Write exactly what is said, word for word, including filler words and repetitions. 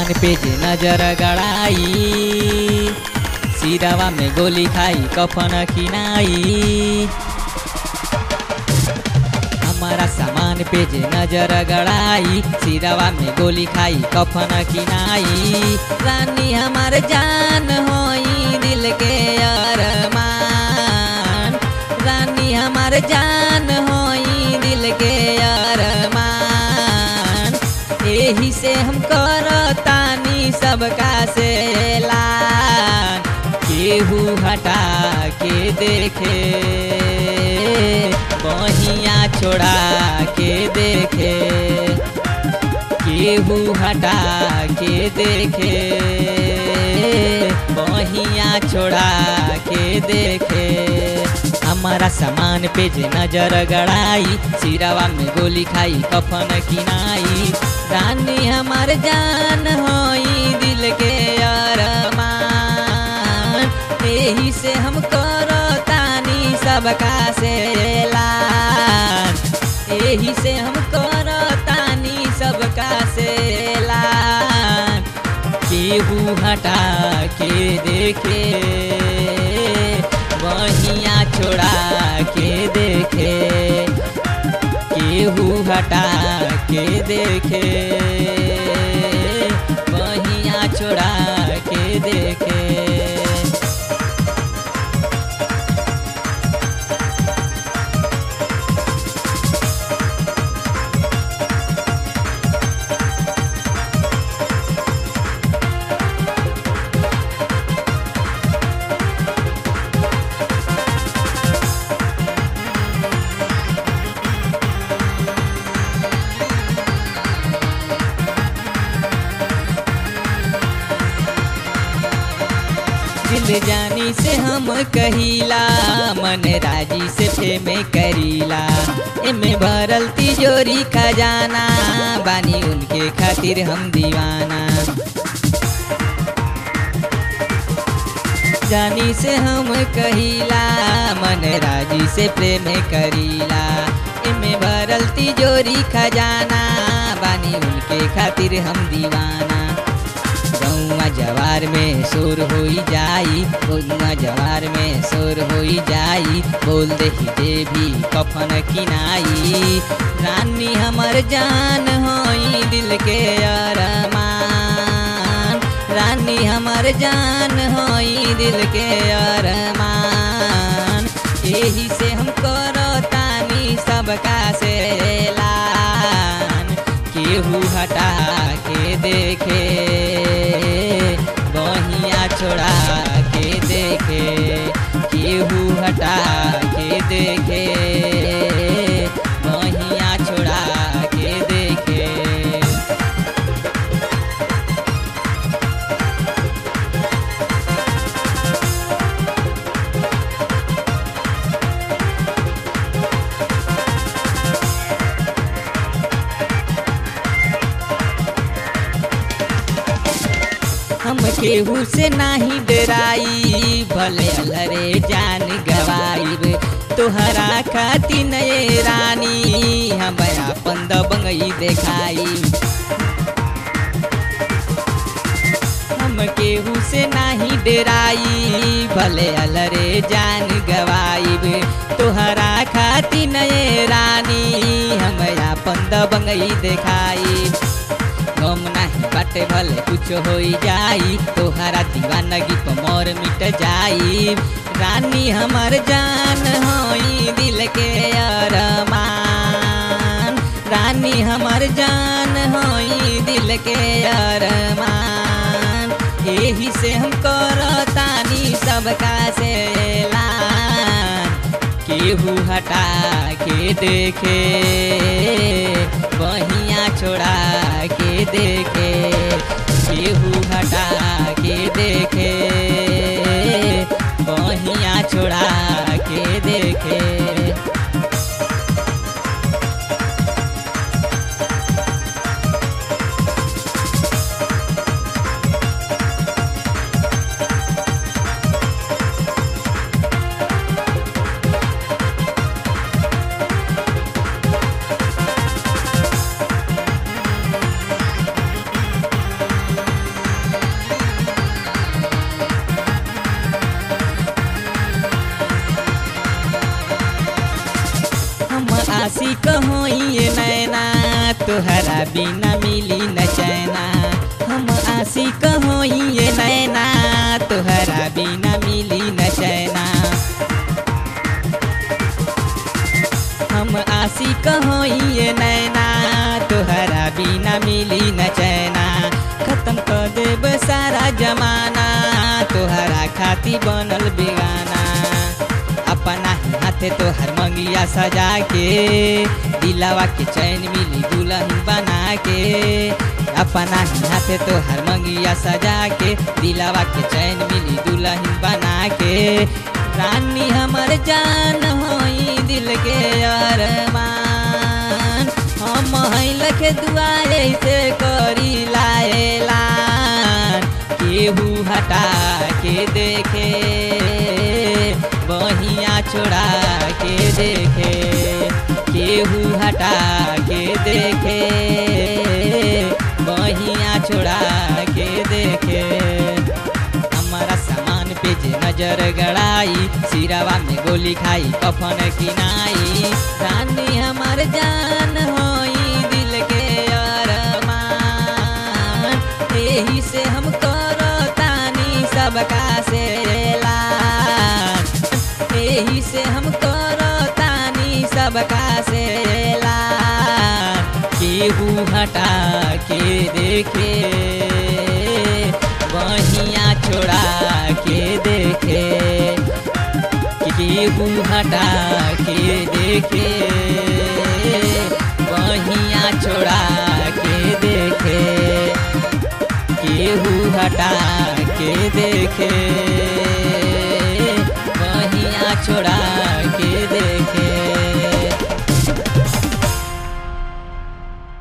सामान पे जे नजर गड़ाई, सिरवा में गोली खाई कफन खिनाई। हमारा सामान पे जे नजर गड़ाई, सिरवा में गोली खाई कफन खिनाई। रानी हमार जान होई दिल के अरमान, रानी हमार जान होई दिल के अरमान। यही से हम करतानी सबका से ऐलान, केहू हटा के देखे बहिया छोड़ा के देखे, केहू हटा के देखे बहिया छोड़ा के देखे। हमारा सामान पे जे नजर गड़ाई, सिरवा में गोली खाई कफन किनाई। रानी हमार जान होई दिल के अरमान, यही से हम करतानी सबका से ऐलान, यही से हम करतानी सबका से ऐलान। केहू हटा के देखे बहिया छोड़ा के देखे, केहू हटा के देखे बहिया छोड़ा के देखे। दिल जानी से हम कहिला, मन राजी से फेमे करीला। एमे भरल तिजोरी खजाना, बानी उनके खातिर हम दीवाना। जानी से हम कहिला, मन राजी से प्रेम करीला। एमे भरल तिजोरी खजाना, बानी उनके खातिर हम दीवाना। गौआ जवार में शोर होई जाई, गौआ जवार में शोर होई जाई। बोल दे देवी कफन किनाई। रानी हमर जान होई दिल के अरमान, रानी हमर जान होई दिल के अरमान। यही से हम करतानी सबका से ऐलान, केहू हटा के देखे बहिया छोड़ा के देखे, केहू हटा के देखे बहिया छोड़ा के देखे। हम केहू से नाही डराई, भले अलरे जान गवाईब। तोहरा खातिर नए रानी हम अपन दबंगई देखाई। हम केहू से नाही डराई, भले अलरे जान गवाईब। तोहरा खातिर नए रानी हम अपन दबंगई देखाई। गम नाही बाटे भले कुछ होई जाई, तोहरा दीवानगी पर मोर मिट जाई। रानी हमर जान होई दिल के अरमान, रानी हमर जान होई दिल के अरमान। यही से हम करतानी सबका से ऐलान, केहू हटा के देखे बहिया छोड़ा के देखे, केहू हटा के देखे बहिया छोड़ा के देखे। कहो ये नैना तोहरा बिना मिली न चैना। हम आसी कहो ये नैना तोहरा बिना मिली न चैना। हम आसी कहो ये नैना तोहरा बिना मिली न चैना। खत्म कर देब सारा जमाना तोहरा खाती बनल बेगाना। अपना हाथे तोहर मंगिया सजा के दिलावा के चैन मिली दुल्हन बना के। अपना हाथे तोहर मंगिया सजा के दिलावा के चैन मिली दुल्हन बना के। रानी हमर जान होई दिल के अरमान। हम लख दुआरे से करी लाएलान। केहू हटा के देखे बहिया छोड़ा के देखे। केहू हटा के देखे बहिया छोड़ा के देखे। हमारा सामान पे जे नजर गड़ाई सिरावा में गोली खाई कफन किनाई। रानी हमार जान होई दिल के अरमान। यही से हम करो तानी सबका से लान। यही से हम करो तानी सबका से लान। केहू हटा के देखे बहिया छोड़ा के देखे। केहू हटा के देखे बहिया छोड़ा के देखे। केहू हटा के देखे बहिया छोड़ा